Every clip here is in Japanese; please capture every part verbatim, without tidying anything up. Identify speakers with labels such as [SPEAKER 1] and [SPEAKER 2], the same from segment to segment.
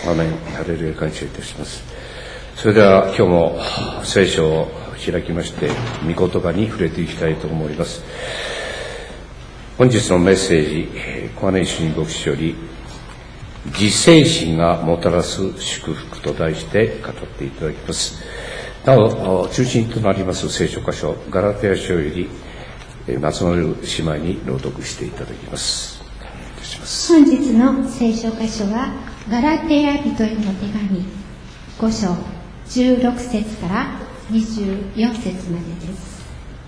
[SPEAKER 1] アーメン。ハレルヤ、感謝いたします。それでは今日も聖書を開きまして御言葉に触れていきたいと思います。本日のメッセージ、小金井主任牧師より自制心がもたらす祝福と題して語っていただきます。なお中心となります聖書箇所、ガラテヤ書より松丸姉妹に朗読していただきます。
[SPEAKER 2] 本日の聖書箇所はガラテヤ人への手紙ご章じゅうろく節からにじゅうよん節までです。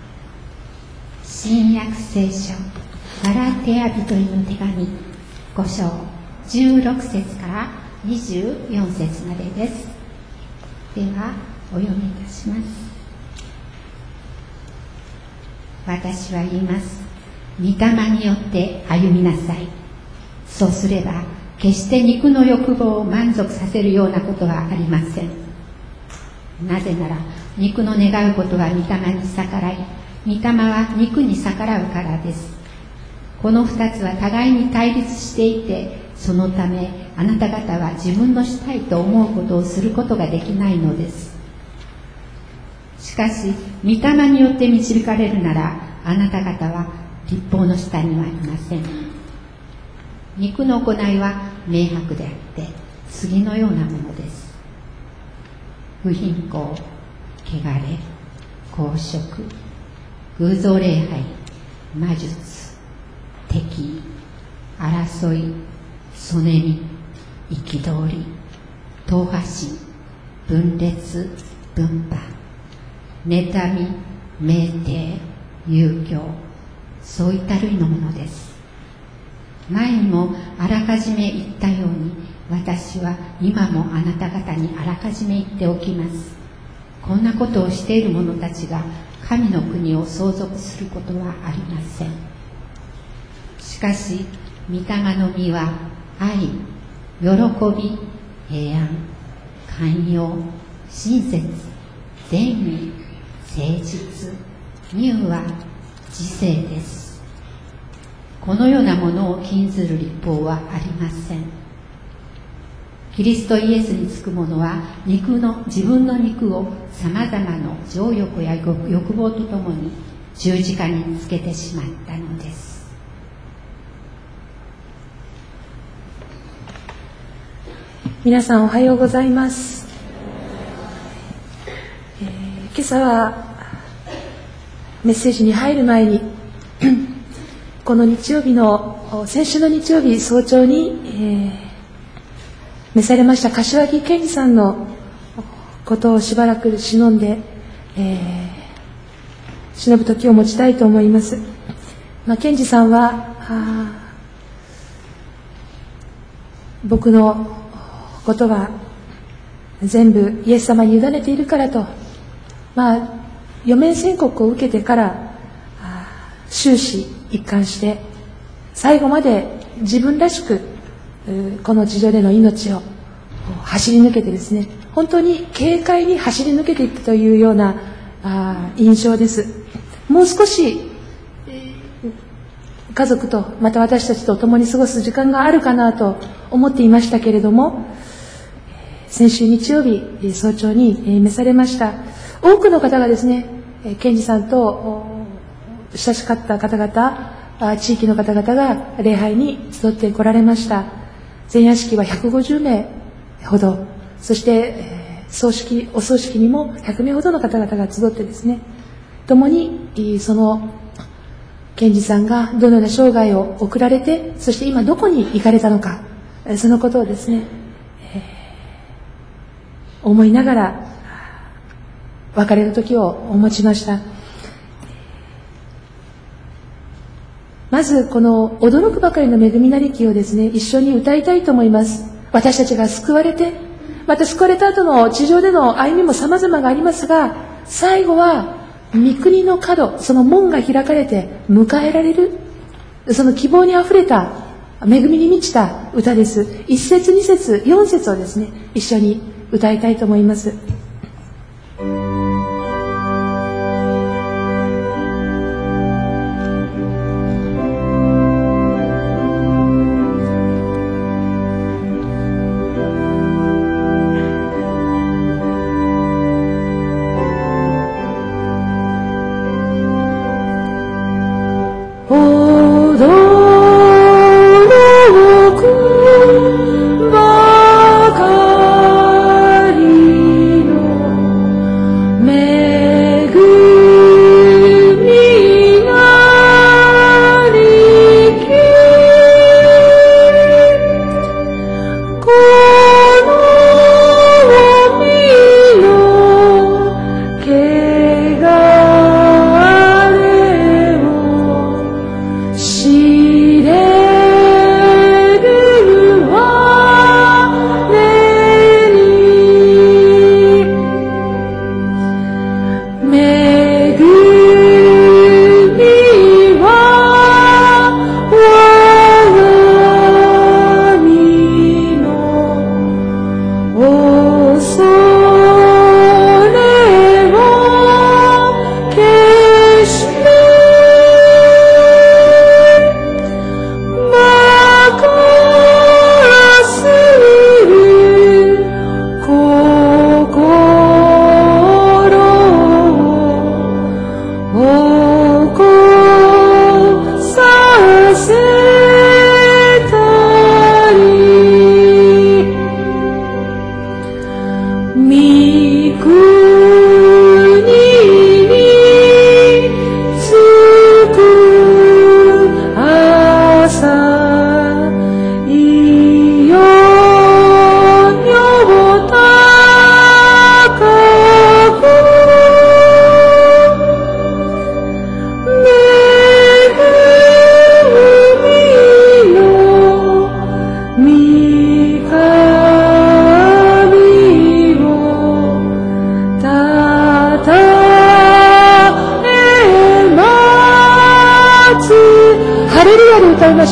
[SPEAKER 2] 新約聖書ガラテヤ人への手紙ご章じゅうろく節からにじゅうよん節までです。ではお読みいたします。私は言います。御霊によって歩みなさい。そうすれば決して肉の欲望を満足させるようなことはありません。なぜなら肉の願うことは御霊に逆らい、御霊は肉に逆らうからです。この二つは互いに対立していて、そのためあなた方は自分のしたいと思うことをすることができないのです。しかし御霊によって導かれるなら、あなた方は律法の下にはいません。肉の行いは明白であって次のようなものです。不貧困、汚れ、公職、偶像礼拝、魔術、敵意、争い、そねみ、憤り、党派心、分裂、分派、妬み、酩酊、遊興、そういった類のものです。前にもあらかじめ言ったように、私は今もあなた方にあらかじめ言っておきます。こんなことをしている者たちが神の国を相続することはありません。しかし御霊の実は愛、喜び、平安、寛容、親切、善意、誠実、柔和、自制です。このようなものを禁ずる律法はありません。キリストイエスにつく者は肉の自分の肉をさまざまな情欲や欲望とともに十字架につけてしまったのです。
[SPEAKER 3] 皆さんおはようございます。えー、今朝はメッセージに入る前にこの日曜日の先週の日曜日早朝に、えー、召されました柏木健二さんのことをしばらく忍んで、えー、忍ぶ時を持ちたいと思います。まあ、健二さんは僕のことは全部イエス様に委ねているからと、まあ、余命宣告を受けてから終始一貫して最後まで自分らしくこの地上での命を走り抜けてですね、本当に軽快に走り抜けていくというようなあ印象です。もう少し家族とまた私たちと共に過ごす時間があるかなと思っていましたけれども、先週日曜日早朝に召されました。多くの方がですね、健二さんと親しかった方々、地域の方々が礼拝に集って来られました。前夜式はひゃくごじゅうめいほど、そして葬式お葬式にもひゃくめいほどの方々が集ってですね、共にその健二さんがどのような生涯を送られて、そして今どこに行かれたのか、そのことをですね、えー、思いながら別れの時を持ちました。まずこの驚くばかりの恵みなりきをですね、一緒に歌いたいと思います。私たちが救われて、また救われた後の地上での歩みも様々がありますが、最後は御国の角、その門が開かれて迎えられる、その希望にあふれた恵みに満ちた歌です。一節二節四節をですね、一緒に歌いたいと思います。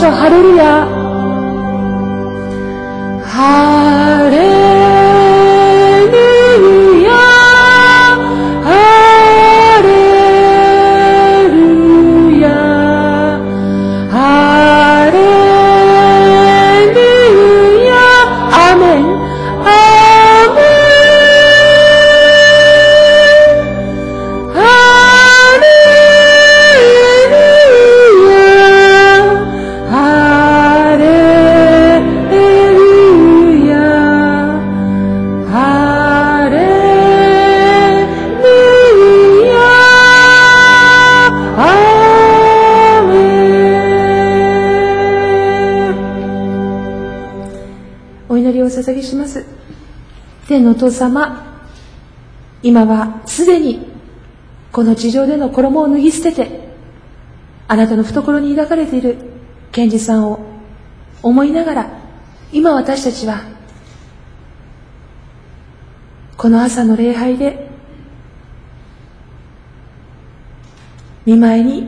[SPEAKER 3] しょう。ハレルヤ、ハレルヤ、ハレルヤ、ハレルヤ、アーメン、アーメン、ハレルヤ、ハレルヤ、ハレルヤ、アーメン。お祈りをお捧げします。天のお父様、今はすでにこの地上での衣を脱ぎ捨てて、あなたの懐に抱かれている賢治さんを思いながら、今私たちはこの朝の礼拝で御前に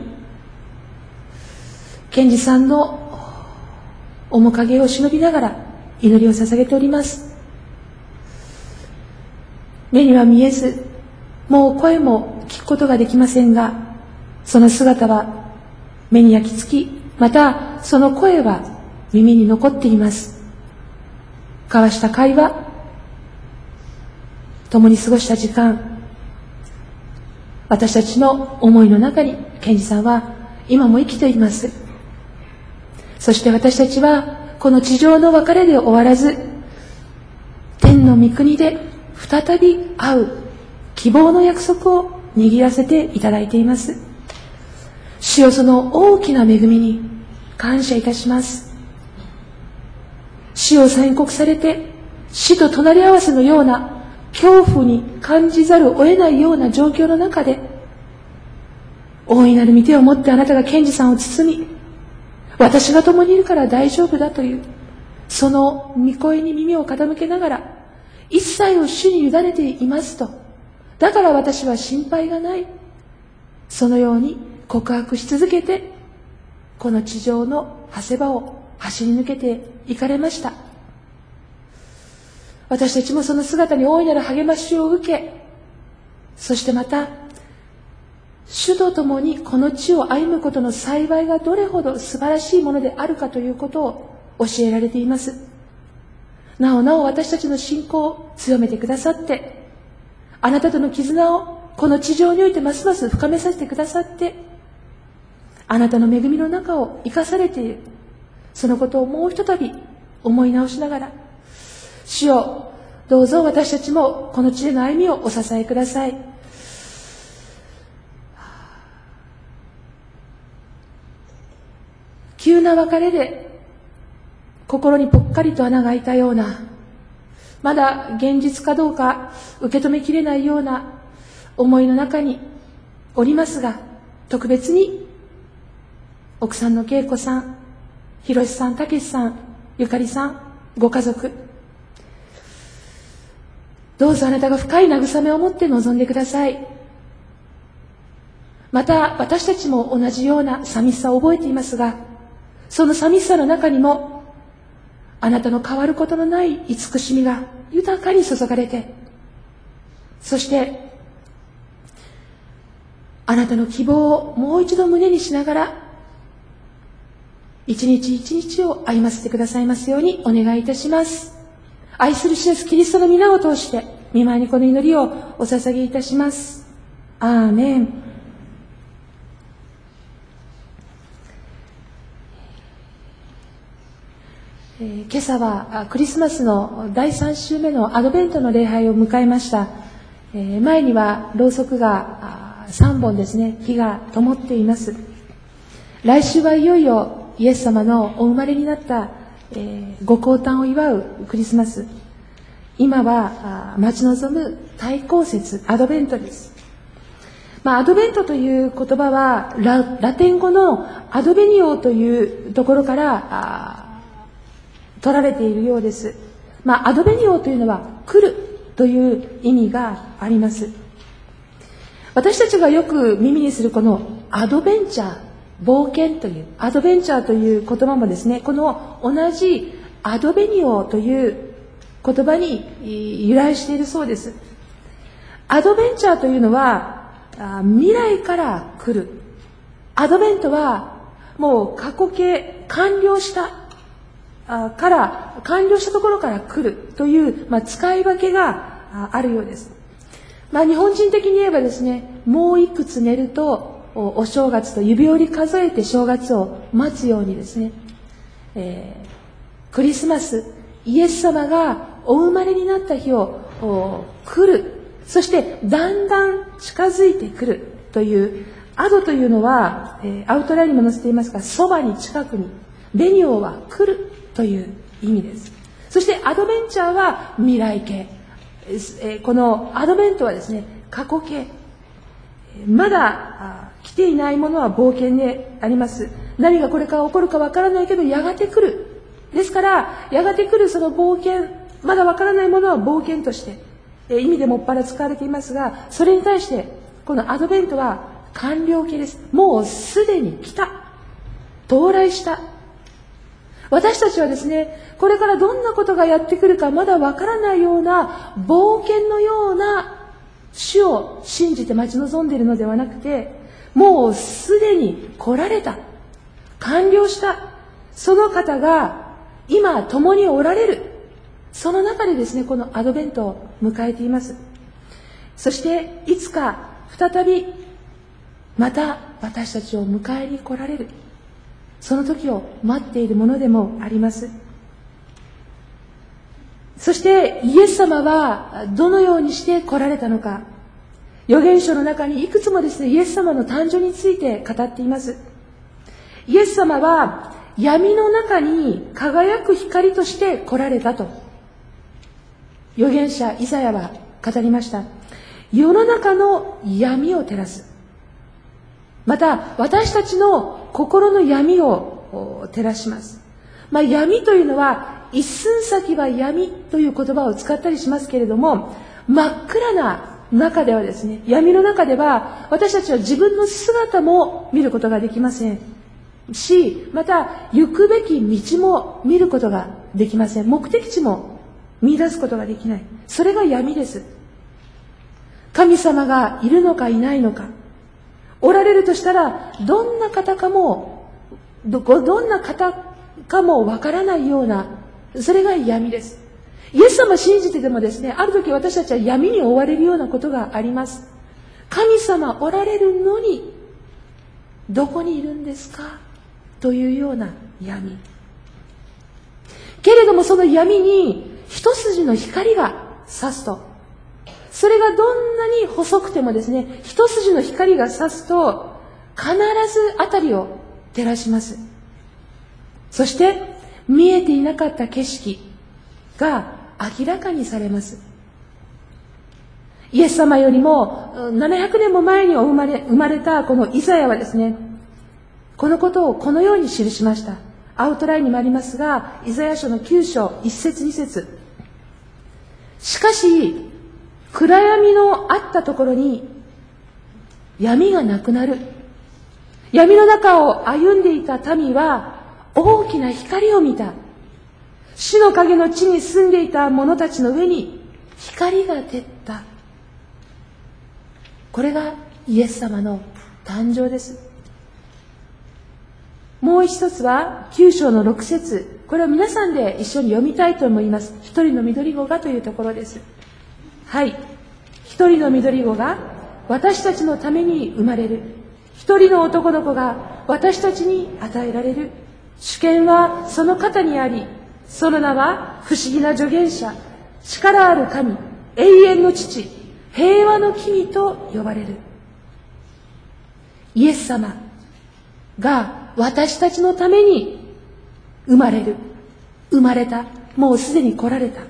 [SPEAKER 3] 賢治さんの面影を忍びながら祈りを捧げております。目には見えず、もう声も聞くことができませんが、その姿は目に焼き付き、またその声は耳に残っています。交わした会話、共に過ごした時間、私たちの思いの中に賢治さんは今も生きています。そして私たちはこの地上の別れで終わらず、天の御国で再び会う希望の約束を握らせていただいています。主よ、その大きな恵みに感謝いたします。死を宣告されて死と隣り合わせのような恐怖に感じざるを得ないような状況の中で、大いなる御手を持ってあなたが賢治さんを包み、私が共にいるから大丈夫だというその御声に耳を傾けながら、一切を主に委ねていますと、だから私は心配がない、そのように告白し続けて、この地上の長谷場を走り抜けていかれました。私たちもその姿に大いなる励ましを受け、そしてまた主と共にこの地を歩むことの幸いがどれほど素晴らしいものであるかということを教えられています。なおなお私たちの信仰を強めてくださって、あなたとの絆をこの地上においてますます深めさせてくださって、あなたの恵みの中を生かされている、そのことをもうひとたび思い直しながら、主よ、どうぞ私たちもこの地での歩みをお支えください。急な別れで心にぽっかりと穴が開いたような、まだ現実かどうか受け止めきれないような思いの中におりますが、特別に奥さんの恵子さん、ひろしさん、たけしさん、ゆかりさん、ご家族、どうぞあなたが深い慰めを持って臨んでください。また私たちも同じような寂しさを覚えていますが、その寂しさの中にもあなたの変わることのない慈しみが豊かに注がれて、そしてあなたの希望をもう一度胸にしながら、一日一日を歩ませてくださいますようにお願いいたします。愛する主イエスキリストの皆を通して御前にこの祈りをお捧げいたします。アーメン。えー、今朝はクリスマスのだいさん週目のアドベントの礼拝を迎えました。えー、前にはろうそくがさんぼんですね、火が灯っています。来週はいよいよイエス様のお生まれになった、えー、ご降誕を祝うクリスマス。今は待ち望む大公節アドベントです。まあ、アドベントという言葉は ラ, ラテン語のアドベニオというところから取られているようです。まあ、アドベニオというのは来るという意味があります。私たちがよく耳にするこのアドベンチャー冒険という、アドベンチャーという言葉もですね、この同じアドベニオという言葉に由来しているそうです。アドベンチャーというのは未来から来る。アドベントはもう過去形、完了したから、完了したところから来るという、まあ、使い分けがあるようです。まあ、日本人的に言えばですね、もういくつ寝るとお正月と指折り数えて正月を待つようにですね、えー、クリスマス、イエス様がお生まれになった日を来る、そしてだんだん近づいてくるという、アドというのは、えー、アウトラインにも載せていますが、そばに近くに、ベニオは来るという意味です。そしてアドベンチャーは未来形、えー、このアドベントはですね、過去形、まだ来ていないものは冒険であります。何がこれから起こるかわからないけど、やがて来る。ですから、やがて来るその冒険、まだわからないものは冒険として、え意味でもっぱら使われていますが、それに対して、このアドベントは完了形です。もうすでに来た。到来した。私たちはですね、これからどんなことがやってくるかまだわからないような、冒険のような主を信じて待ち望んでいるのではなくて、もうすでに来られた、完了した、その方が今共におられる、その中でですね、このアドベントを迎えています。そしていつか再びまた私たちを迎えに来られる、その時を待っているものでもあります。そしてイエス様はどのようにして来られたのか、預言書の中にいくつもですね、イエス様の誕生について語っています。イエス様は闇の中に輝く光として来られたと預言者イザヤは語りました。世の中の闇を照らす、また私たちの心の闇を照らします。まあ、闇というのは一寸先は闇という言葉を使ったりしますけれども、真っ暗な中ではですね、闇の中では私たちは自分の姿も見ることができませんし、また行くべき道も見ることができません。目的地も見出すことができない。それが闇です。神様がいるのかいないのか、おられるとしたらどんな方かも ど, どんな方かもわからないような、それが闇です。イエス様信じててもですね、ある時私たちは闇に追われるようなことがあります。神様おられるのにどこにいるんですかというような闇。けれどもその闇に一筋の光が差すと、それがどんなに細くてもですね、一筋の光が差すと必ず辺りを照らします。そして見えていなかった景色が明らかにされます。イエス様よりもななひゃくねんも前に生まれ、生まれたこのイザヤはですね、このことをこのように記しました。アウトラインにもありますが、イザヤ書のきゅう章いっ節に節。しかし暗闇のあったところに闇がなくなる。闇の中を歩んでいた民は大きな光を見た。死の影の地に住んでいた者たちの上に光が照った。これがイエス様の誕生です。もう一つはきゅう章のろく節。これを皆さんで一緒に読みたいと思います。一人の緑子がというところです。はい。一人の緑子が私たちのために生まれる。一人の男の子が私たちに与えられる。主権はその肩にあり、その名は不思議な助言者、力ある神、永遠の父、平和の君と呼ばれる。イエス様が私たちのために生まれる、生まれた、もうすでに来られた。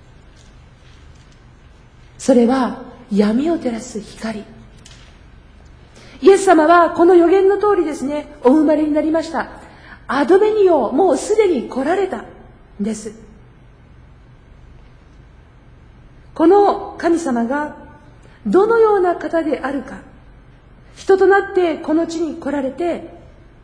[SPEAKER 3] それは闇を照らす光。イエス様はこの予言の通りですね、お生まれになりました。アドベニオ、もうすでに来られたんです。この神様がどのような方であるか、人となってこの地に来られて、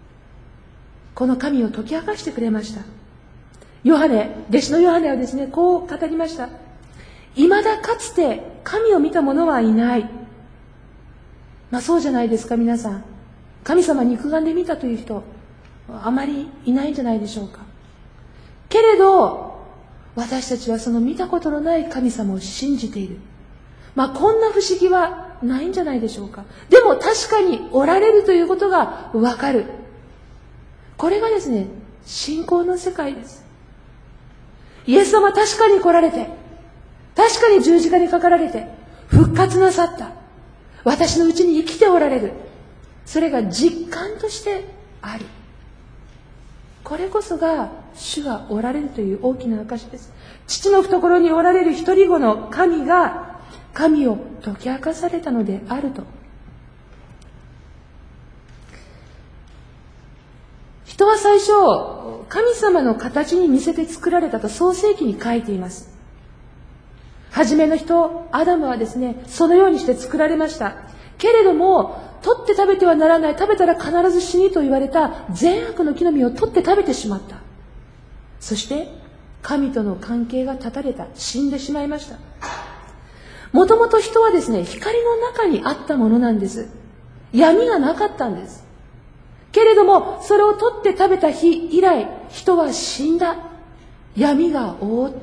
[SPEAKER 3] この神を解き明かしてくれました。ヨハネ、弟子のヨハネはですね、こう語りました。未だかつて神を見た者はいない。まあそうじゃないですか、皆さん。神様肉眼で見たという人、あまりいないんじゃないでしょうか。けれど、私たちはその見たことのない神様を信じている。まあこんな不思議はないんじゃないでしょうか。でも確かにおられるということがわかる。これがですね、信仰の世界です。イエス様は確かに来られて、確かに十字架にかかられて、復活なさった。私のうちに生きておられる。それが実感としてある。これこそが主がおられるという大きな証です。父の懐におられる一人子の神が神を解き明かされたのであると。人は最初、神様の形に似せて作られたと創世記に書いています。初めの人、アダムはですね、そのようにして作られました。けれども、取って食べてはならない、食べたら必ず死にと言われた善悪の木の実を取って食べてしまった。そして、神との関係が断たれた、死んでしまいました。もともと人はですね、光の中にあったものなんです。闇がなかったんです。けれども、それを取って食べた日以来、人は死んだ。闇が覆った。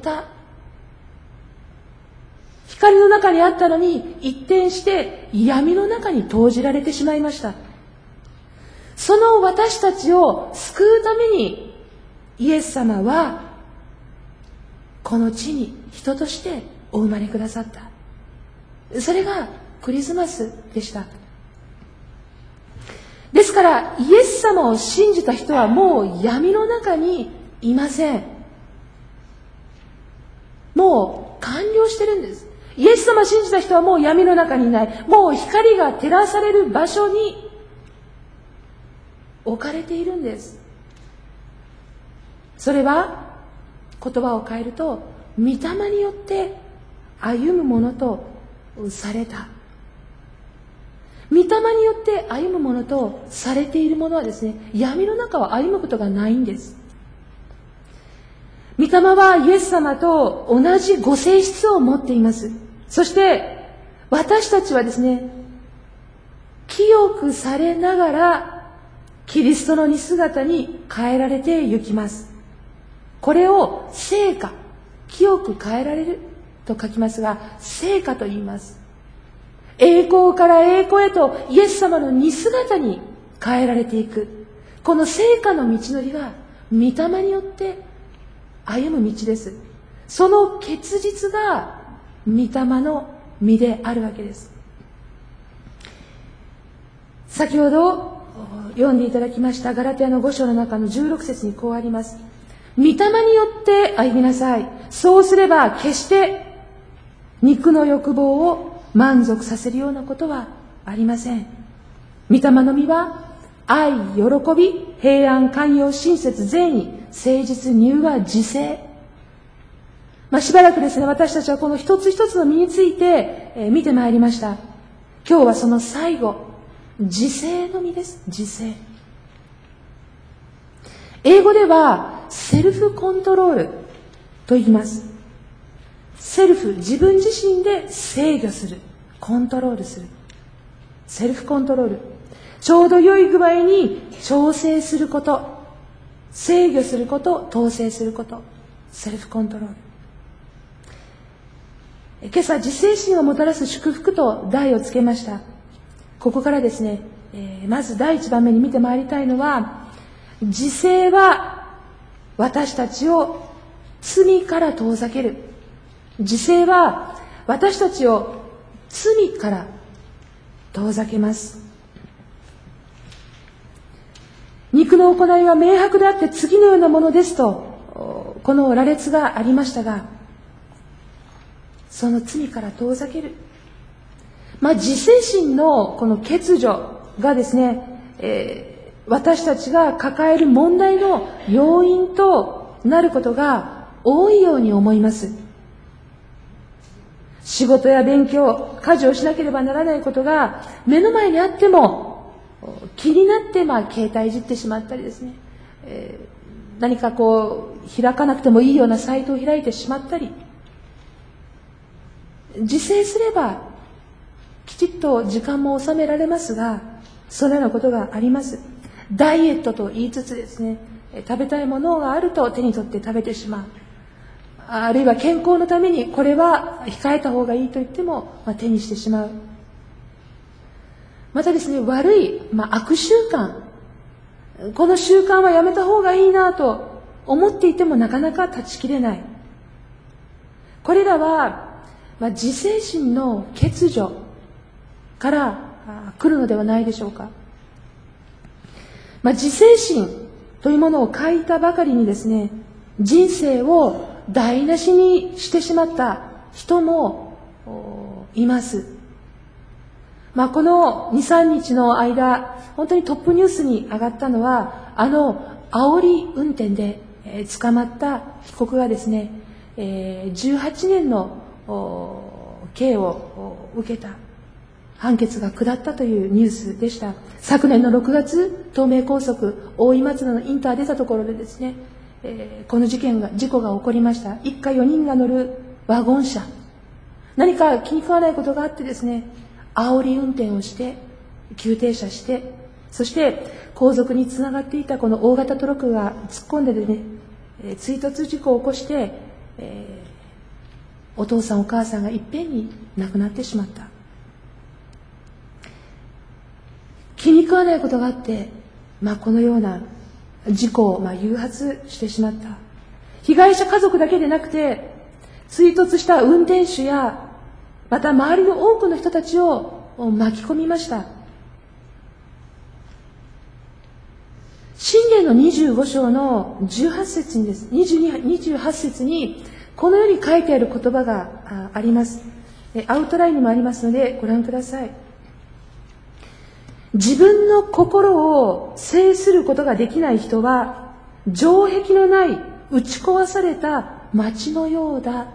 [SPEAKER 3] 光の中にあったのに、一転して闇の中に投じられてしまいました。その私たちを救うために、イエス様は、この地に人としてお生まれくださった。それがクリスマスでした。ですから、イエス様を信じた人はもう闇の中にいません。もう完了してるんです。イエス様を信じた人はもう闇の中にいない。もう光が照らされる場所に置かれているんです。それは、言葉を変えると、御霊によって歩むものとされた。御霊によって歩むものとされているものはですね、闇の中は歩むことがないんです。御霊はイエス様と同じご性質を持っています。そして私たちはですね、清くされながらキリストの似姿に変えられてゆきます。これを聖化、清く変えられると書きますが、聖化と言います。栄光から栄光へとイエス様の似姿に変えられていく。この聖化の道のりは御霊によって歩む道です。その結実が御霊の実であるわけです。先ほど読んでいただきましたガラテヤのご章の中のじゅうろく節にこうあります。御霊によって歩みなさい。そうすれば決して肉の欲望を満足させるようなことはありません。御霊の実は愛、喜び、平安、寛容、親切、善意、誠実、柔和、自制。まあ、しばらくですね、私たちはこの一つ一つの実について、えー、見てまいりました。今日はその最後、自制の実です。自制。英語ではセルフコントロールと言います。セルフ、自分自身で制御する、コントロールする。セルフコントロール。ちょうど良い具合に調整すること、制御すること、統制すること、セルフコントロール。今朝、自制心をもたらす祝福と題をつけました。ここからですね、えー、まず第一番目に見てまいりたいのは、自制は私たちを罪から遠ざける。自制は私たちを罪から遠ざけます。肉の行いは明白であって次のようなものですと、この羅列がありましたが、その罪から遠ざける。まあ、自制心のこの欠如がですね、えー、私たちが抱える問題の要因となることが多いように思います。仕事や勉強、家事をしなければならないことが目の前にあっても気になってまあ携帯いじってしまったりですね、 えー、何かこう開かなくてもいいようなサイトを開いてしまったり、自制すればきちっと時間も収められますが、そのようなことがあります。ダイエットと言いつつですね、食べたいものがあると手に取って食べてしまう。あるいは健康のためにこれは控えた方がいいと言っても、まあ、手にしてしまう。またですね、悪い、まあ、悪習慣。この習慣はやめた方がいいなと思っていてもなかなか断ち切れない。これらは、まあ、自制心の欠如から来るのではないでしょうか。まあ、自制心というものを欠いたばかりにですね、人生を台無しにしてしまった人もいます。まあ、このに、さんにちの間、本当にトップニュースに上がったのは、あの煽り運転で、えー、捕まった被告がですね、えー、じゅうはちねんの刑を受けた、判決が下ったというニュースでした。昨年のろくがつ、東名高速大井松野のインター出たところでですね、えー、この事件が、事故が起こりました。一家よにんが乗るワゴン車。何か気に食わないことがあってですね、煽り運転をして、急停車して、そして後続につながっていたこの大型トラックが突っ込んででね、えー、追突事故を起こして、えー、お父さんお母さんがいっぺんに亡くなってしまった。気に食わないことがあって、まあ、このような事故をまあ誘発してしまった。被害者家族だけでなくて、追突した運転手や、また周りの多くの人たちを巻き込みました。箴言のにじゅうご章のじゅうはち節にです、にじゅうに、にじゅうはち節に、このように書いてある言葉があります。アウトラインにもありますので、ご覧ください。自分の心を制することができない人は、城壁のない打ち壊された町のようだ。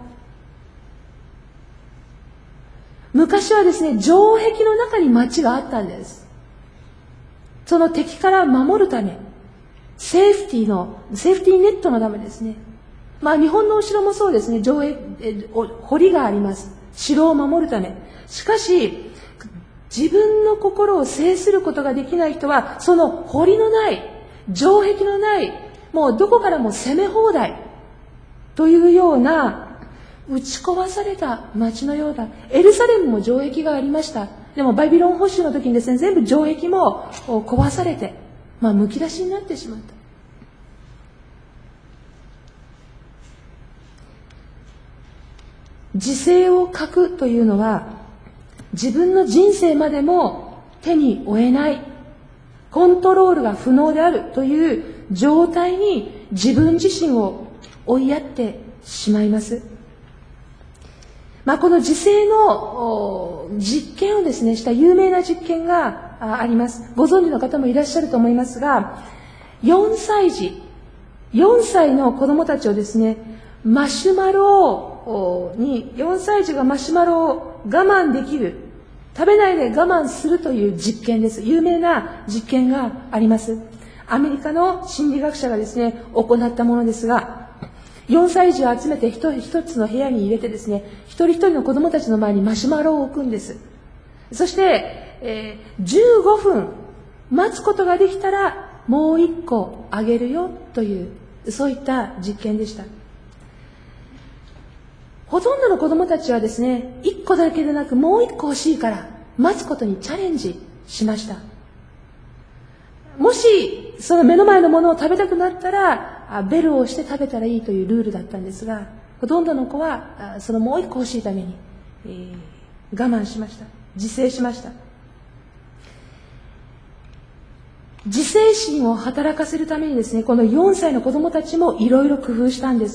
[SPEAKER 3] 昔はですね、城壁の中に町があったんです。その敵から守るため、セーフティーの、セーフティーネットのためですね。まあ日本のお城もそうですね、城壁、え堀があります。城を守るため。しかし、自分の心を制することができない人は、その堀のない、城壁のない、もうどこからも攻め放題というような打ち壊された町のようだ。エルサレムも城壁がありました。でもバビロン捕囚の時にですね、全部城壁も壊されて、まあ、むき出しになってしまった。自制を欠くというのは、自分の人生までも手に負えない、コントロールが不能であるという状態に自分自身を追いやってしまいます。まあ、この自制の実験をですね、した有名な実験があります。ご存知の方もいらっしゃると思いますが、よんさい児、よんさいの子供たちをですね、マシュマロに、よんさい児がマシュマロを我慢できる、食べないで我慢するという実験です。有名な実験があります。アメリカの心理学者がですね、行ったものですが、よんさい児を集めて一つ一つの部屋に入れてですね、一人一人の子供たちの前にマシュマロを置くんです。そして、えー、じゅうごふん待つことができたらもう一個あげるよという、そういった実験でした。ほとんどの子供たちはですね、いっこだけでなくもういっこ欲しいから待つことにチャレンジしました。もしその目の前のものを食べたくなったらベルを押して食べたらいいというルールだったんですが、ほとんどの子はそのもう一個欲しいために、えー、我慢しました。自制しました。自制心を働かせるためにですね、このよんさいの子供たちもいろいろ工夫したんです。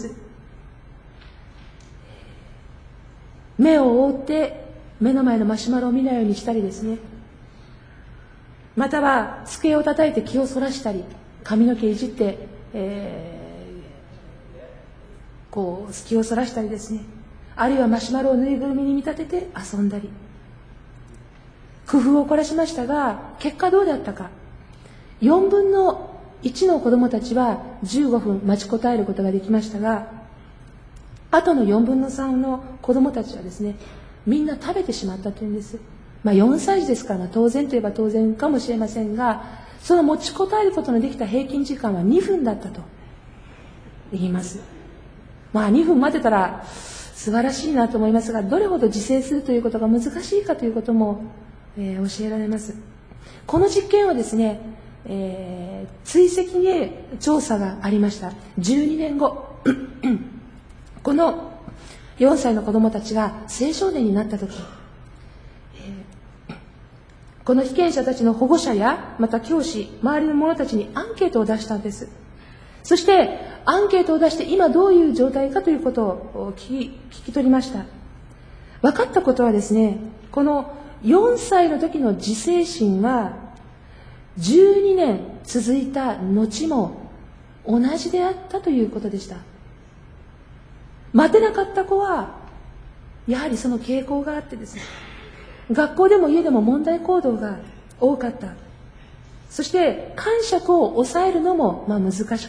[SPEAKER 3] 目を覆って目の前のマシュマロを見ないようにしたりですね、または机を叩いて気をそらしたり、髪の毛いじって、えー、こう気をそらしたりですね、あるいはマシュマロをぬいぐるみに見立てて遊んだり、工夫を凝らしましたが、結果どうだったか。よんぶんのいちの子供たちはじゅうごふん待ちこたえることができましたが、あとのよんぶんのさんの子供たちはですね、みんな食べてしまったというんです。まあ、よんさい児ですから、当然といえば当然かもしれませんが、その持ちこたえることのできた平均時間はにふんだったと言います。まあにふん待てたら素晴らしいなと思いますが、どれほど自制するということが難しいかということも、えー、教えられます。この実験はですね、えー、追跡で調査がありました。じゅうにねんごこのよんさいの子供たちが青少年になったとき、えー、この被験者たちの保護者やまた教師、周りの者たちにアンケートを出したんです。そしてアンケートを出して今どういう状態かということを聞き、聞き取りました。分かったことはですね、このよんさいの時の自制心はじゅうにねん続いた後も同じであったということでした。待てなかった子はやはりその傾向があってですね、学校でも家でも問題行動が多かった。そして感触を抑えるのもまあ難しかった。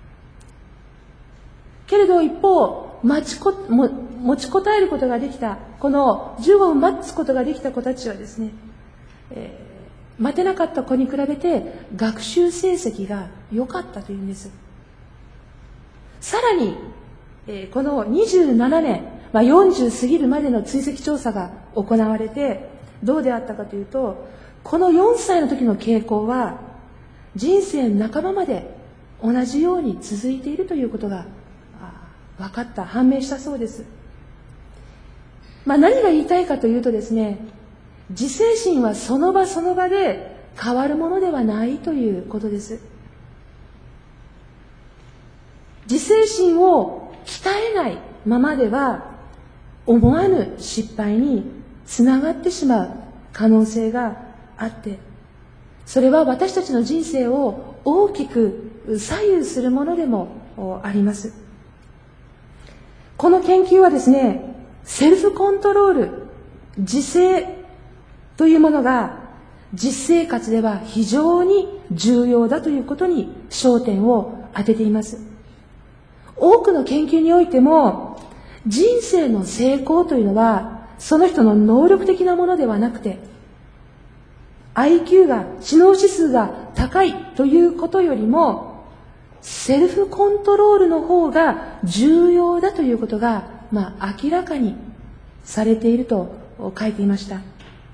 [SPEAKER 3] けれど一方、待ちこも持ちこたえることができた、このじゅうごふん待つことができた子たちはですね、えー、待てなかった子に比べて学習成績が良かったというんです。さらに、えー、このにじゅうななねん、まあ、よんじゅう過ぎるまでの追跡調査が行われて、どうであったかというと、このよんさいの時の傾向は人生半ばまで同じように続いているということが分かった、判明したそうです。まあ、何が言いたいかというとですね、自制心はその場その場で変わるものではないということです。自制心を鍛えないままでは思わぬ失敗につながってしまう可能性があって、それは私たちの人生を大きく左右するものでもあります。この研究はですね、セルフコントロール、自制というものが実生活では非常に重要だということに焦点を当てています。多くの研究においても、人生の成功というのはその人の能力的なものではなくて、アイキュー が、知能指数が高いということよりも、セルフコントロールの方が重要だということが、まあ、明らかにされていると書いていました。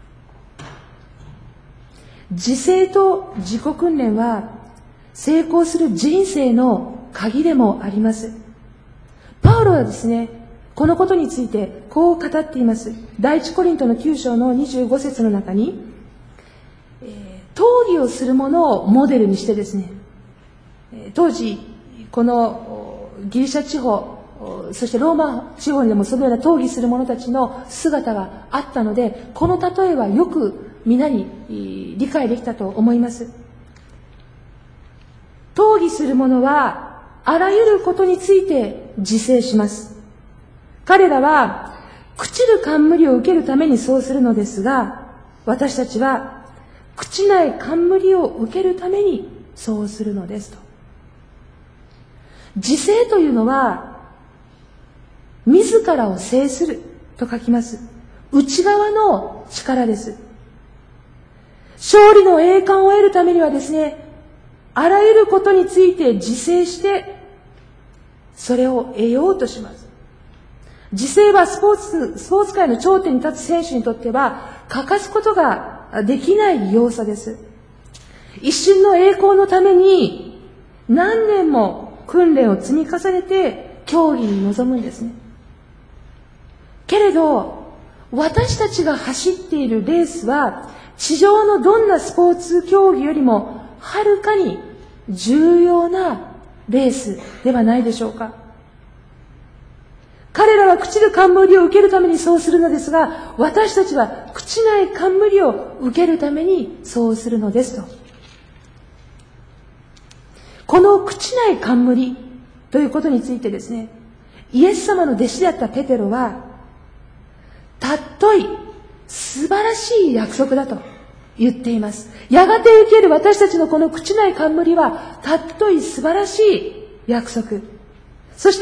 [SPEAKER 3] 自制と自己訓練は成功する人生の鍵でもあります。パウロはですね、このことについてこう語っています。第一コリントのきゅう章のにじゅうご節の中に、えー、討議をするものをモデルにしてですね、当時このギリシャ地方、そしてローマ地方にでもそのような討議する者たちの姿があったので、この例えはよく皆に理解できたと思います。討議する者はあらゆることについて自制します。彼らは朽ちる冠を受けるためにそうするのですが、私たちは朽ちない冠を受けるためにそうするのですと。自制というのは自らを制すると書きます。内側の力です。勝利の栄冠を得るためにはですね、あらゆることについて自制してそれを得ようとします。自制はスポーツ、スポーツ界の頂点に立つ選手にとっては欠かすことができない要素です。一瞬の栄光のために何年も訓練を積み重ねて競技に臨むんですね。けれど私たちが走っているレースは地上のどんなスポーツ競技よりもはるかに重要なレースではないでしょうか。彼らは朽ちる冠を受けるためにそうするのですが、私たちは朽ちない冠を受けるためにそうするのですと。この朽ちない冠ということについてですね、イエス様の弟子であったペテロは、たっとい素晴らしい約束だと言っています。やがて受ける私たちのこの朽ちない冠は、たっとい素晴らしい約束。そして、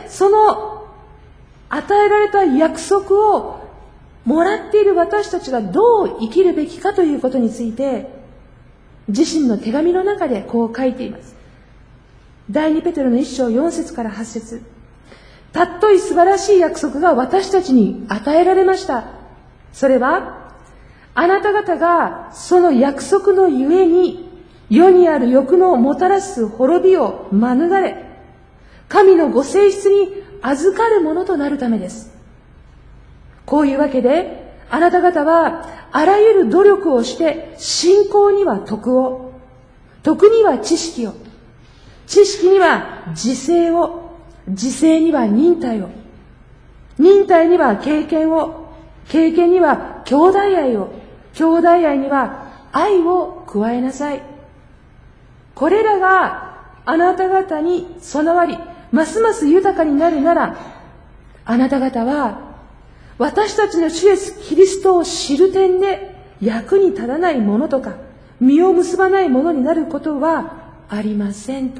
[SPEAKER 3] その与えられた約束をもらっている私たちがどう生きるべきかということについて、自身の手紙の中でこう書いています。第二ペテロの一章四節から八節。たっとい素晴らしい約束が私たちに与えられました。それは、あなた方がその約束のゆえに、世にある欲のもたらす滅びを免れ、神のご性質に預かるものとなるためです。こういうわけで、あなた方はあらゆる努力をして、信仰には徳を、徳には知識を、知識には自制を、自制には忍耐を、忍耐には経験を、経験には兄弟愛を、兄弟愛には愛を加えなさい。これらがあなた方に備わり、ますます豊かになるなら、あなた方は私たちの主イエスキリストを知る点で役に立たないものとか、実を結ばないものになることはありませんと。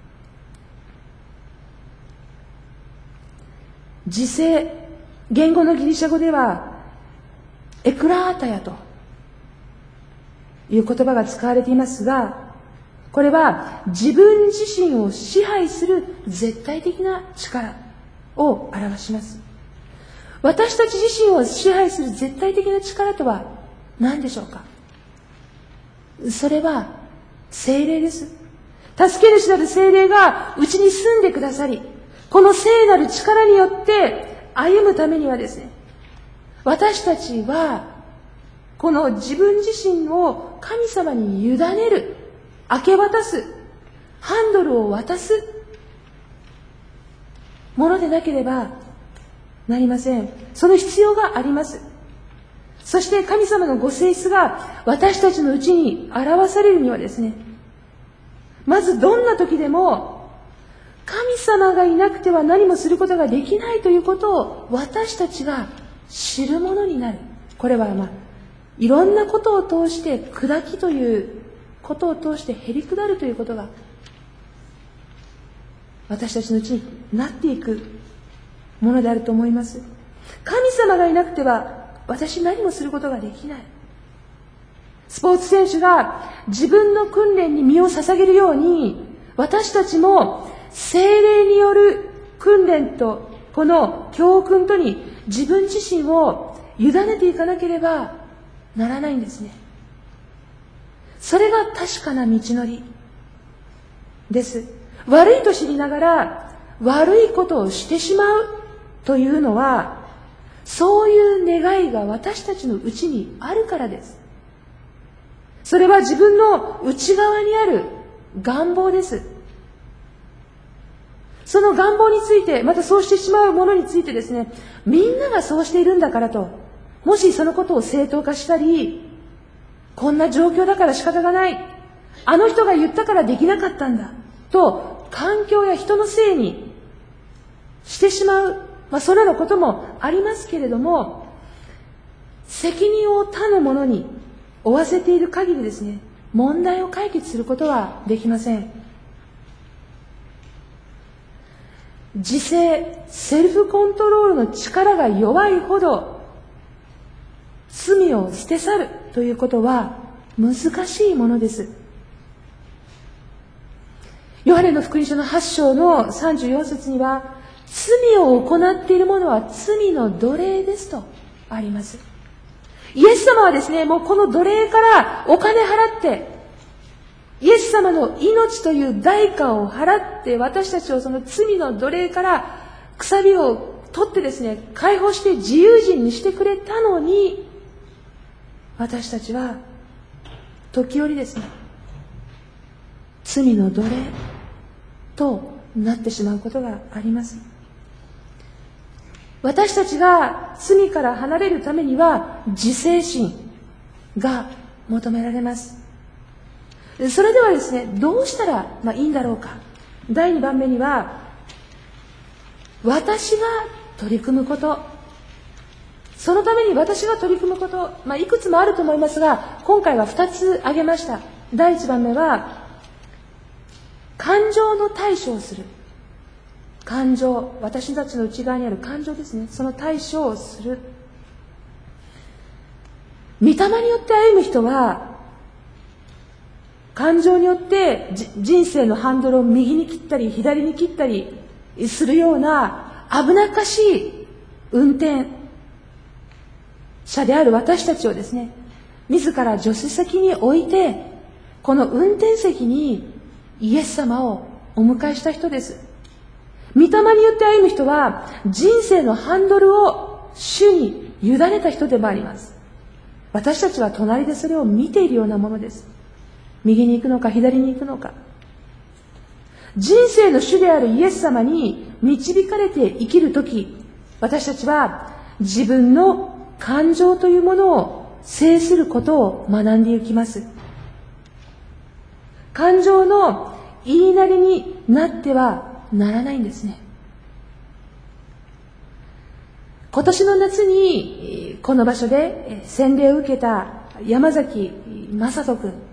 [SPEAKER 3] 自制、言語のギリシャ語ではエクラータヤという言葉が使われていますが、これは自分自身を支配する絶対的な力を表します。私たち自身を支配する絶対的な力とは何でしょうか。それは聖霊です。助け主なる聖霊がうちに住んでくださり、この聖なる力によって歩むためにはですね、私たちはこの自分自身を神様に委ねる、明け渡す、ハンドルを渡すものでなければなりません。その必要があります。そして神様のご性質が私たちのうちに表されるにはですね、まずどんな時でも神様がいなくては何もすることができないということを私たちが知るものになる。これはまあいろんなことを通して砕きということを通してへり下るということが私たちのうちになっていくものであると思います。神様がいなくては私何もすることができない。スポーツ選手が自分の訓練に身を捧げるように、私たちも聖霊による訓練とこの教訓とに自分自身を委ねていかなければならないんですね。それが確かな道のりです。悪いと知りながら悪いことをしてしまうというのは、そういう願いが私たちのうちにあるからです。それは自分の内側にある願望です。その願望について、またそうしてしまうものについてですね、みんながそうしているんだからと、もしそのことを正当化したり、こんな状況だから仕方がない、あの人が言ったからできなかったんだと環境や人のせいにしてしまう、まあ、それらのこともありますけれども、責任を他の者に負わせている限りですね、問題を解決することはできません。自制、セルフコントロールの力が弱いほど罪を捨て去るということは難しいものです。ヨハネの福音書のはち章のさんじゅうよん節には、罪を行っている者は罪の奴隷ですとあります。イエス様はですね、もうこの奴隷からお金払って、イエス様の命という代価を払って、私たちをその罪の奴隷からくさびを取ってですね、解放して自由人にしてくれたのに、私たちは時折ですね、罪の奴隷となってしまうことがあります。私たちが罪から離れるためには自制心が求められます。それではですね、どうしたら、まあ、いいんだろうか。だいにばんめには、私が取り組むこと、 そのために私が取り組むこと、まあ、いくつもあると思いますが、今回はふたつ挙げました。だいいちばんめは、感情の対処をする。感情、私たちの内側にある感情ですね。その対処をする。御霊によって歩む人は、感情によって人生のハンドルを右に切ったり左に切ったりするような危なっかしい運転者である私たちをですね、自ら助手席に置いて、この運転席にイエス様をお迎えした人です。御霊によって歩む人は、人生のハンドルを主に委ねた人でもあります。私たちは隣でそれを見ているようなものです。右に行くのか左に行くのか。人生の主であるイエス様に導かれて生きるとき、私たちは自分の感情というものを制することを学んでいきます。感情の言いなりになってはならないんですね。今年の夏にこの場所で洗礼を受けた山崎正人君、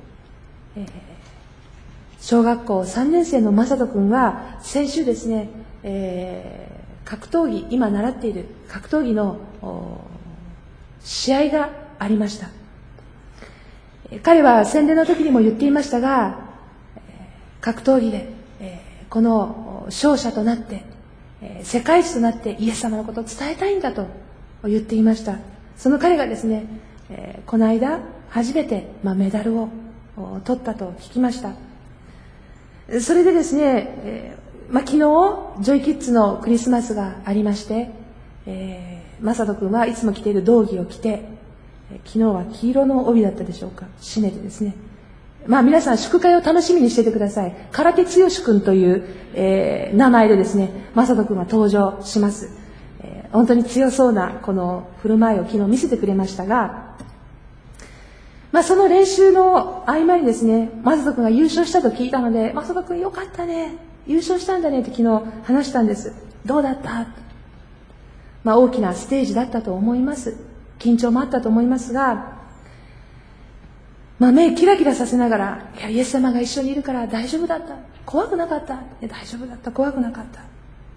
[SPEAKER 3] 小学校さんねん生の正人君は先週ですね、えー、格闘技、今習っている格闘技の試合がありました。彼は洗礼の時にも言っていましたが、格闘技でこの勝者となって世界一となってイエス様のことを伝えたいんだと言っていました。その彼がですね、この間初めてメダルを取ったと聞きました。それでですね、まあ、昨日ジョイキッズのクリスマスがありまして、えー、正人君はいつも着ている道着を着て、昨日は黄色の帯だったでしょうか、締めてですね、まあ皆さん祝会を楽しみにしててください。空手剛君という、えー、名前でですね、正人君は登場します。えー、本当に強そうなこの振る舞いを昨日見せてくれましたが、まあその練習の合間にですね、正人君が優勝したと聞いたので、正人君よかったね、優勝したんだねって昨日話したんです。どうだった？まあ大きなステージだったと思います。緊張もあったと思いますが、まあ、目キラキラさせながら、いや、イエス様が一緒にいるから大丈夫だった。怖くなかった。大丈夫だった。怖くなかった。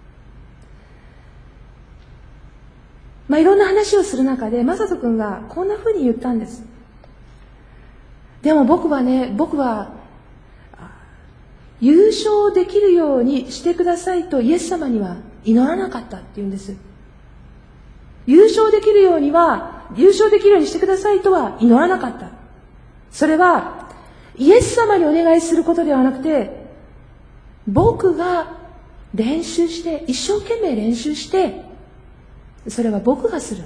[SPEAKER 3] まあ、いろんな話をする中で、正人君がこんな風に言ったんです。でも僕はね、僕は、優勝できるようにしてくださいとイエス様には祈らなかったって言うんです。優勝できるようには、優勝できるようにしてくださいとは祈らなかった。それはイエス様にお願いすることではなくて、僕が練習して、一生懸命練習して、それは僕がする。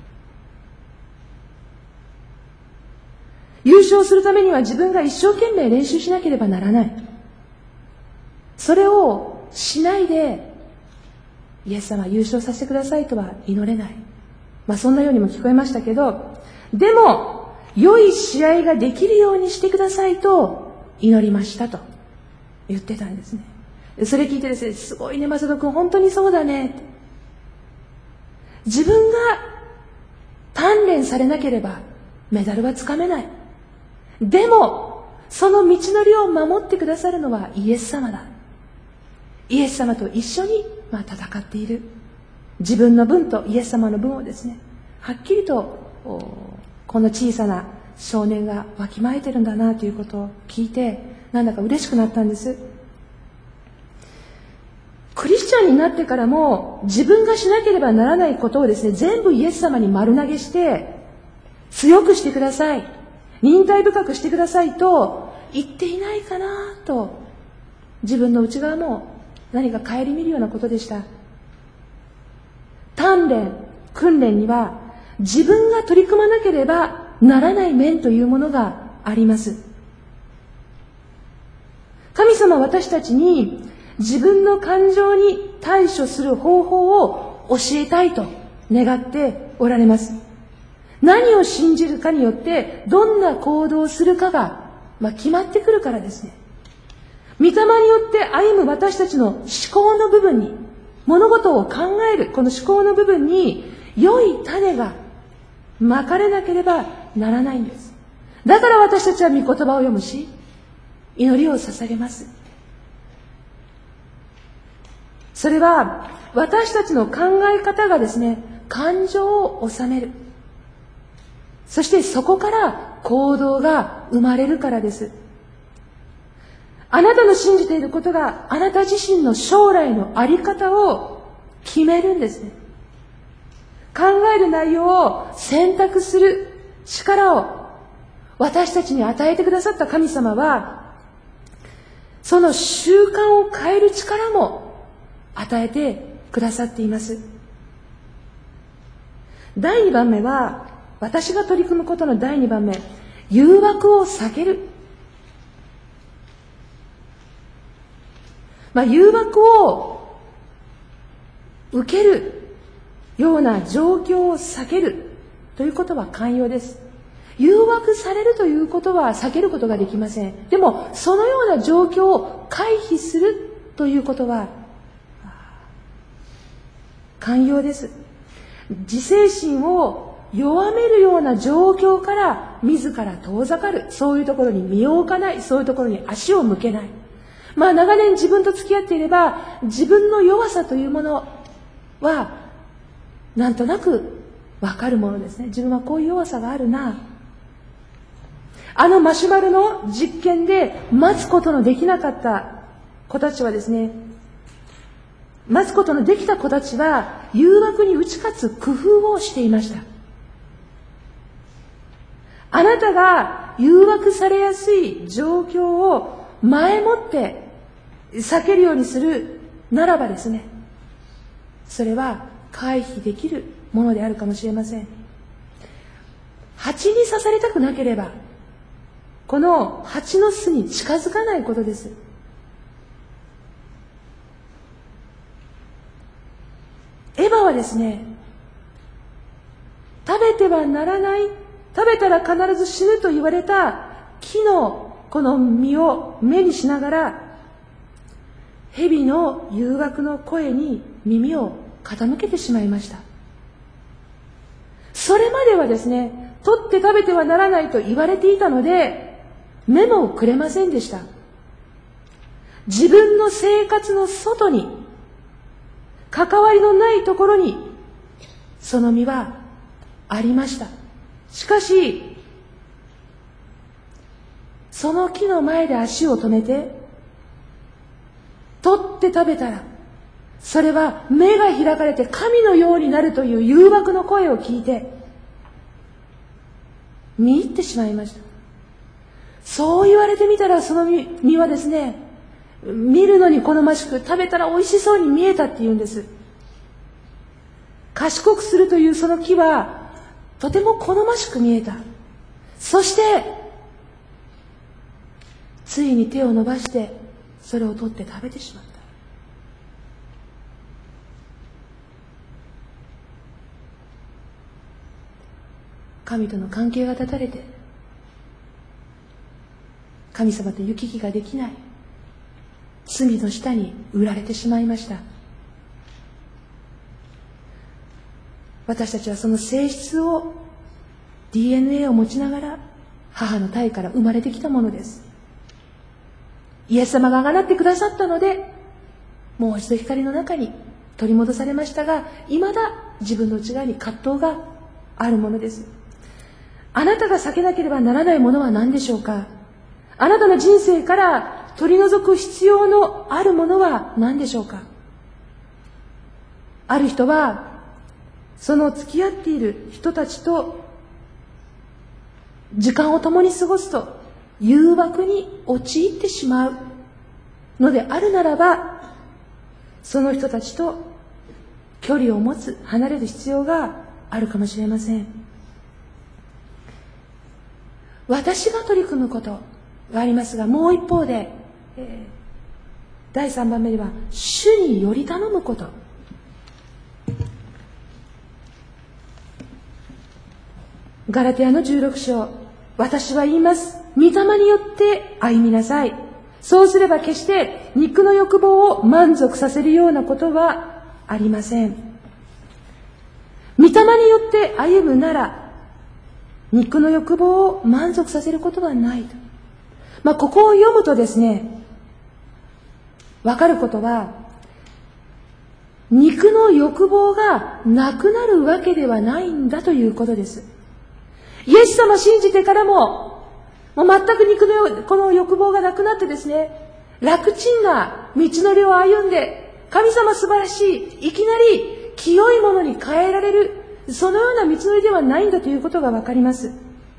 [SPEAKER 3] 優勝するためには自分が一生懸命練習しなければならない。それをしないで、イエス様優勝させてくださいとは祈れない。まあそんなようにも聞こえましたけど、でも、良い試合ができるようにしてくださいと祈りましたと言ってたんですね。それ聞いてですね、すごいね、正人君、本当にそうだねって。自分が鍛錬されなければメダルはつかめない。でも、その道のりを守ってくださるのはイエス様だ。イエス様と一緒に、まあ、戦っている。自分の分とイエス様の分をですね、はっきりとこの小さな少年がわきまえてるんだなということを聞いて、なんだか嬉しくなったんです。クリスチャンになってからも自分がしなければならないことをですね、全部イエス様に丸投げして、強くしてください、忍耐深くしてくださいと言っていないかなと、自分の内側も何か顧みるようなことでした。鍛錬、訓練には自分が取り組まなければならない面というものがあります。神様は私たちに自分の感情に対処する方法を教えたいと願っておられます。何を信じるかによってどんな行動をするかが、まあ、決まってくるからですね。御霊によって歩む私たちの思考の部分に、物事を考えるこの思考の部分に良い種がまかれなければならないんです。だから私たちは御言葉を読むし、祈りを捧げます。それは私たちの考え方がですね、感情を収める。そしてそこから行動が生まれるからです。あなたの信じていることがあなた自身の将来の在り方を決めるんですね。考える内容を選択する力を私たちに与えてくださった神様は、その習慣を変える力も与えてくださっています。だいにばんめは、私が取り組むことのだいにばんめ、誘惑を避ける。まあ、誘惑を受けるような状況を避けるということは寛容です。誘惑されるということは避けることができません。でも、そのような状況を回避するということは寛容です。自制心を弱めるような状況から自ら遠ざかる。そういうところに身を置かない。そういうところに足を向けない。まあ長年自分と付き合っていれば、自分の弱さというものはなんとなくわかるものですね。自分はこういう弱さがあるな。あのマシュマロの実験で待つことのできなかった子たちはですね、待つことのできた子たちは誘惑に打ち勝つ工夫をしていました。あなたが誘惑されやすい状況を前もって避けるようにするならばですね、それは回避できるものであるかもしれません。蜂に刺されたくなければ、この蜂の巣に近づかないことです。エヴァはですね、食べてはならない、食べたら必ず死ぬと言われた木のこの実を目にしながら、蛇の誘惑の声に耳を傾けてしまいました。それまではですね、取って食べてはならないと言われていたので、目もくれませんでした。自分の生活の外に、関わりのないところに、その実はありました。しかし、その木の前で足を止めて、取って食べたら、それは目が開かれて神のようになるという誘惑の声を聞いて、見入ってしまいました。そう言われてみたら、その実はですね、見るのに好ましく、食べたら美味しそうに見えたっていうんです。賢くするというその木は、とても好ましく見えた。そして、ついに手を伸ばして、それを取って食べてしまった。神との関係が断たれて、神様と行き来ができない、罪の下に売られてしまいました。私たちはその性質を ディーエヌエー を持ちながら母の胎から生まれてきたものです。イエス様があがなってくださったので、もう一度光の中に取り戻されましたが、未だ自分の内側に葛藤があるものです。あなたが避けなければならないものは何でしょうか。あなたの人生から取り除く必要のあるものは何でしょうか。ある人はその付き合っている人たちと時間を共に過ごすと誘惑に陥ってしまうのであるならば、その人たちと距離を持つ、離れる必要があるかもしれません。私が取り組むことがありますが、もう一方で、えー、だいさんばんめでは主により頼むこと。ガラテヤのじゅうろく章、私は言います。御霊によって歩みなさい。そうすれば決して肉の欲望を満足させるようなことはありません。御霊によって歩むなら、 肉の欲望を満足させることはないと。まあ、ここを読むとですね、わかることは、肉の欲望がなくなるわけではないんだということです。イエス様信じてからも、もう全く肉のこの欲望がなくなってですね、楽ちんな道のりを歩んで、神様素晴らしい、いきなり清いものに変えられる、そのような道のりではないんだということがわかります。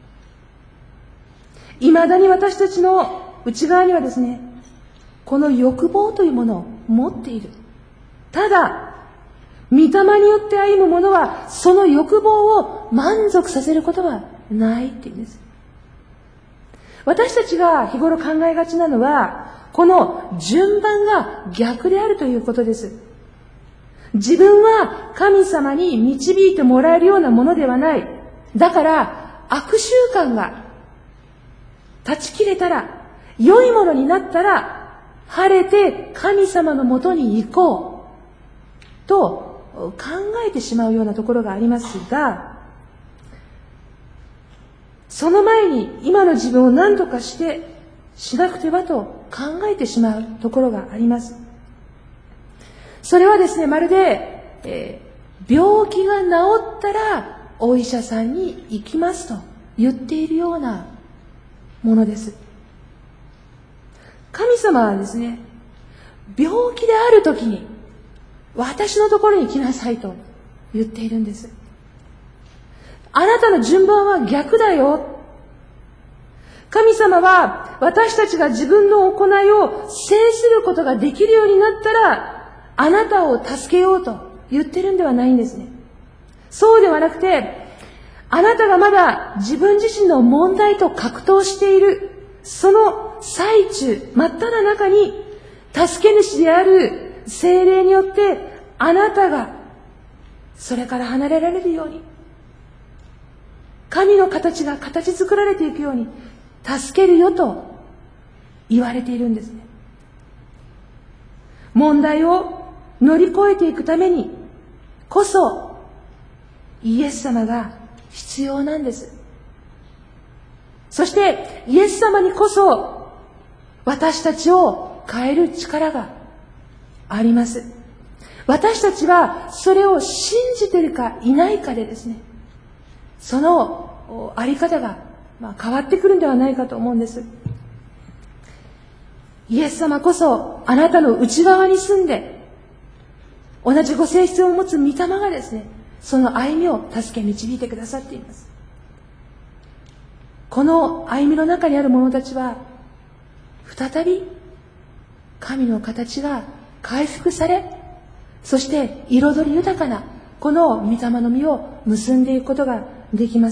[SPEAKER 3] 未だに私たちの内側にはですね、この欲望というものを持っている。ただ、御霊によって歩む者は、その欲望を満足させることはないっていうんです。私たちが日頃考えがちなのは、この順番が逆であるということです。自分は神様に導いてもらえるようなものではない。だから、悪習慣が断ち切れたら、良いものになったら、晴れて神様のもとに行こうと考えてしまうようなところがありますが、その前に今の自分を何とかしてしなくてはと考えてしまうところがあります。それはですね、まるで、えー、病気が治ったらお医者さんに行きますと言っているようなものです。神様はですね、病気であるときに私のところに来なさいと言っているんです。あなたの順番は逆だよ。神様は私たちが自分の行いを制することができるようになったら、あなたを助けようと言ってるんではないんですね。そうではなくて、あなたがまだ自分自身の問題と格闘している、その最中、真っ只中に、助け主である聖霊によって、あなたがそれから離れられるように、神の形が形作られていくように、助けるよと言われているんですね。問題を乗り越えていくためにこそ、イエス様が必要なんです。そしてイエス様にこそ私たちを変える力があります。私たちはそれを信じているかいないかでですね、そのあり方がまあ変わってくるんではないかと思うんです。イエス様こそあなたの内側に住んで、同じご性質を持つ御霊がですね、その歩みを助け導いてくださっています。この歩みの中にある者たちは、再び神の形が回復され、そして彩り豊かなこの御霊の実を結んでいくことができます。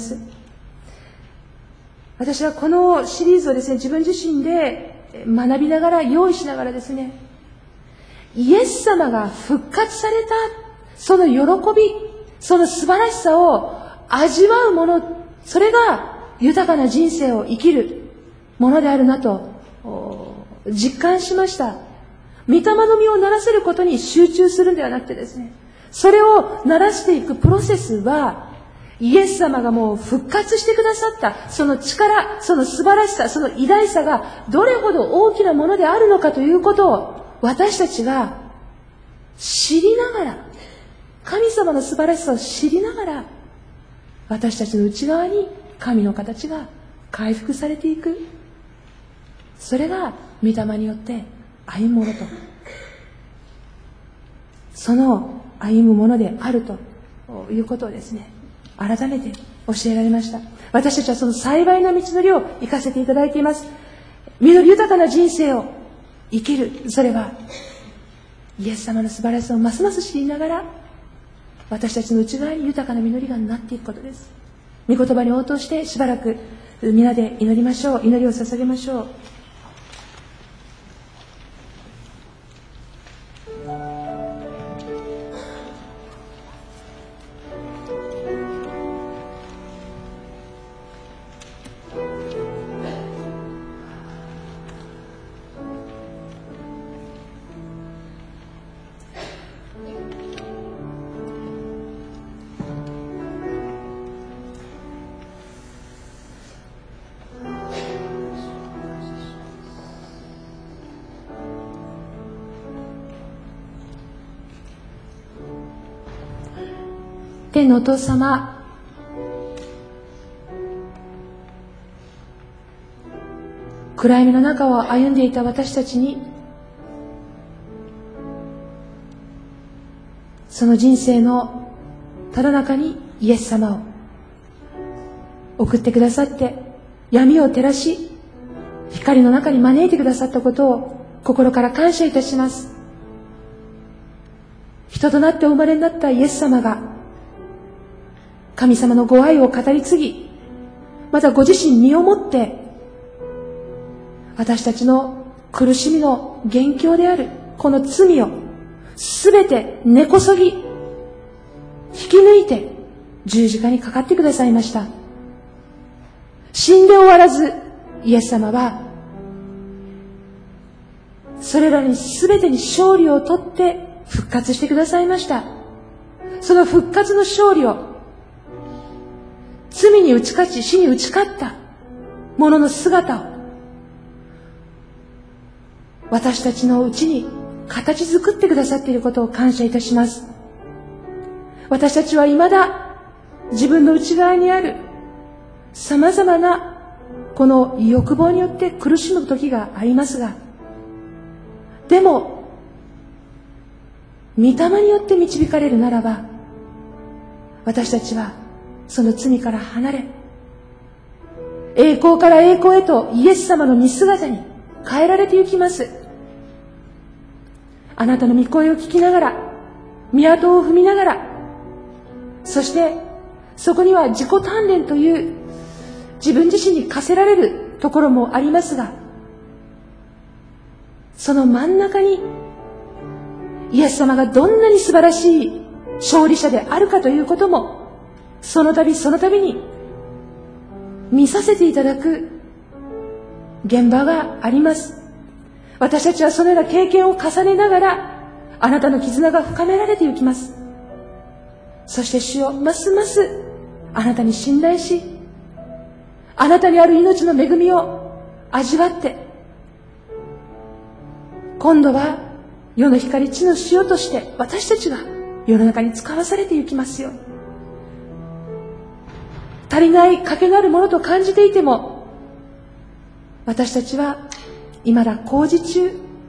[SPEAKER 3] 私はこのシリーズをですね、自分自身で学びながら、用意しながらですね、イエス様が復活されたその喜び、その素晴らしさを味わうもの、それが豊かな人生を生きるものであるなと実感しました。御霊の実をならせることに集中するんではなくてですね、それをならしていくプロセスは、イエス様がもう復活してくださったその力、その素晴らしさ、その偉大さがどれほど大きなものであるのかということを私たちが知りながら、神様の素晴らしさを知りながら、私たちの内側に神の形が回復されていく。それが御霊によって歩むものと、その歩むものであるということをですね、改めて教えられました。私たちはその幸いな道のりを生かせていただいています。実り豊かな人生を生きる、それはイエス様の素晴らしさをますます知りながら、私たちの内側に豊かな実りがなっていくことです。御言葉に応答してしばらく皆で祈りましょう。祈りを捧げましょう。 天のお父様、暗闇の中を歩んでいた私たちに、その人生のただ中にイエス様を送ってくださって、闇を照らし、光の中に招いてくださったことを心から感謝いたします。人となってお生まれになったイエス様が、神様のご愛を語り継ぎ、またご自身身をもって、私たちの苦しみの元凶であるこの罪をすべて根こそぎ引き抜いて十字架にかかってくださいました。死んで終わらず、イエス様はそれらにすべてに勝利を取って復活してくださいました。その復活の勝利を、罪に打ち勝ち死に打ち勝った者の姿を私たちのうちに形作ってくださっていることを感謝いたします。私たちは未だ自分の内側にある様々なこの欲望によって苦しむ時がありますが、でも御霊によって導かれるならば、私たちはその罪から離れ、栄光から栄光へとイエス様の御姿に変えられてゆきます。あなたの御声を聞きながら、御跡を踏みながら、そしてそこには自己鍛錬という自分自身に課せられるところもありますが、その真ん中にイエス様がどんなに素晴らしい勝利者であるかということも、その度その度に見させていただく現場があります。私たちはそのような経験を重ねながら、あなたの絆が深められていきます。そして主よ、ますますあなたに信頼し、あなたにある命の恵みを味わって、今度は世の光地の塩として私たちが世の中に使わされていきますよ。足りない欠けがあるものと感じていても、私たちは未だ工事中。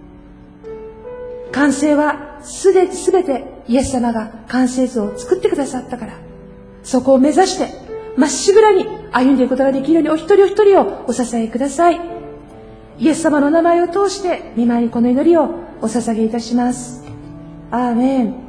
[SPEAKER 3] 完成はすですべてイエス様が完成図を作ってくださったから、そこを目指してまっしぐらに歩んでいくことができるように、お一人お一人をお支えください。イエス様の名前を通して御前にこの祈りをお捧げいたします。アーメン。